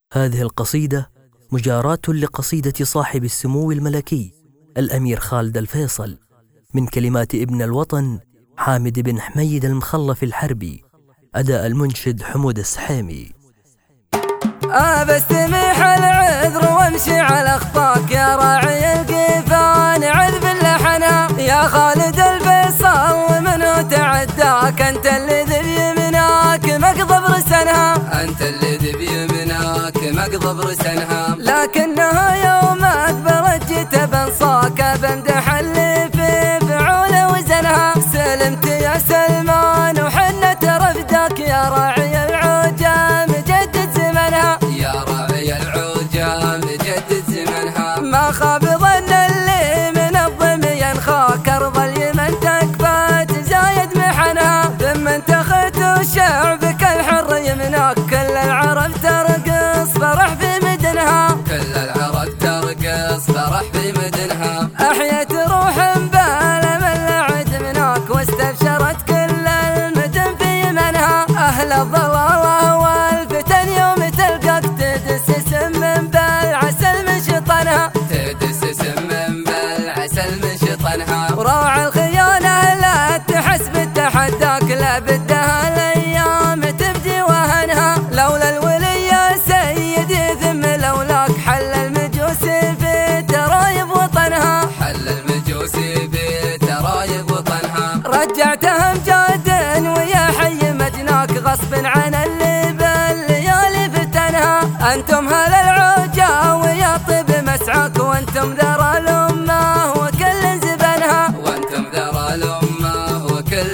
هذه القصيدة مجاراة لقصيدة صاحب السمو الملكي الأمير خالد الفيصل من كلمات ابن الوطن حامد بن حميد المخلف الحربي، أداء المنشد حمود السحيمي. بستميح العذر وامشي على اخطاك يا راعي القيفان، عذب اللحنا يا خالد الفيصل منو تعداك، انت اللي ذي بيمناك مقضب رسنها، انت اللي ذي بيمناك مقضب رسنها، لكنها يوم اكبرت جيت بنصاك بمدح اللي في فعول وزنها، سلمت يا سلمان وحنت رفدك يا راعي العجام جدد زمنها، يا راعي العجام جدد زمنها، ما خاب ظن اللي من الظم ينخاك ارض اليمن تكفى تزايد محنها، ثم انتخت شعبك الحر يمناك كل العرب ترقص فرح في مدنها، كل العرب ترقص فرح في مدنها، احيت روح بالم العد مناك واستبشرت كل المدن في منها، اهل الضلال والفتن يوم تلقاك تدس سم بالعسل من شطنها، تدس سم بالعسل من شطنها، وراعي الخيانة لا تحس بالتحداك لا بدها الايام تبدي وهنها، لولا الولي يا سيدي ثم لولاك حل المجوس في ترايب وطنها، حل المجوس في ترايب وطنها، رجعتهم جاد ويا حي مدناك غصب عن اللي بالليالي فتنها، انتم هل العوجة ويا طيب مسعاك وانتم ذرى الامه وكل زبنها، وانتم ذرى الامه وكل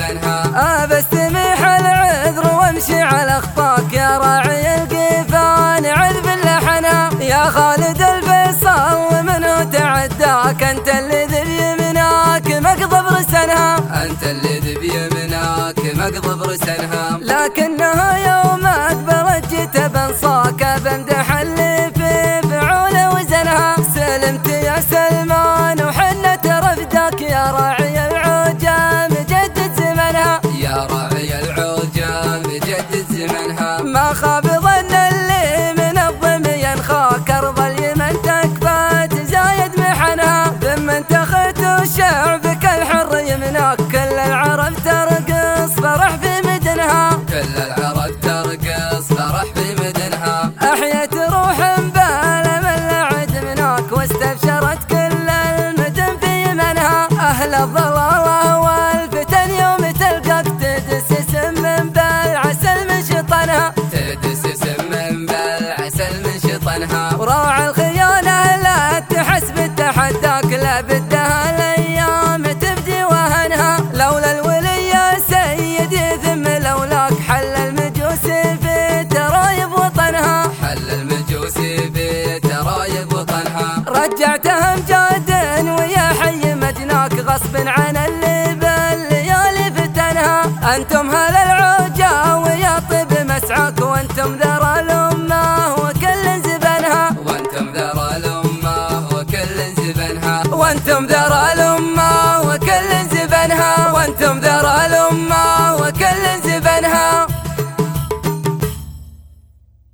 زبنها، بستميح العذر وامشي على اخطاك يا راعي القيفان، عذب اللحنا يا خالد الفيصل منو تعداك، انت اللي ذي بيمناك مقضب رسنها، انت اللي ذي بيمناك مقضب رسنها، لكنها يوم اكبرت جيت بنصاك بمدح اللي في فعول وزنها، سلمت يا سلمان وحنت رفدك يا راعي العجام جدد زمنها، يا راعي العجام جدد زمنها، ما خاب ظن اللي من الظم ينخاك ارض اليمن تكفى تزايد محنها، ثم انتخت شعبك الحر يمناك كل العرب ترقص فرح في مدنها، كل العرب ترقص فرح في مدنها، احيت روح بالم العد مناك واستبشرت كل المدن في منها، اهل الضلال والفتن يوم تلقاك تدس سم بالعسل من شطنها، تدس سم بالعسل من شطنها، وراعي الخيانة لا تحس بالتحداك لا بدها الايام تبدي وهنها، لولا الولي يا سيدي ثم لولاك حل المجوس في ترايب وطنها، حل المجوس في ترايب وطنها، رجعتهم جاد ويا حي مدناك غصب عن اللي بالليالي فتنها، انتم هل العوجة ويا طيب مسعاك وانتم ذرى الامه وكل زبنها، وانتم ذرى الامه وكل زبنها، وانتم ذرى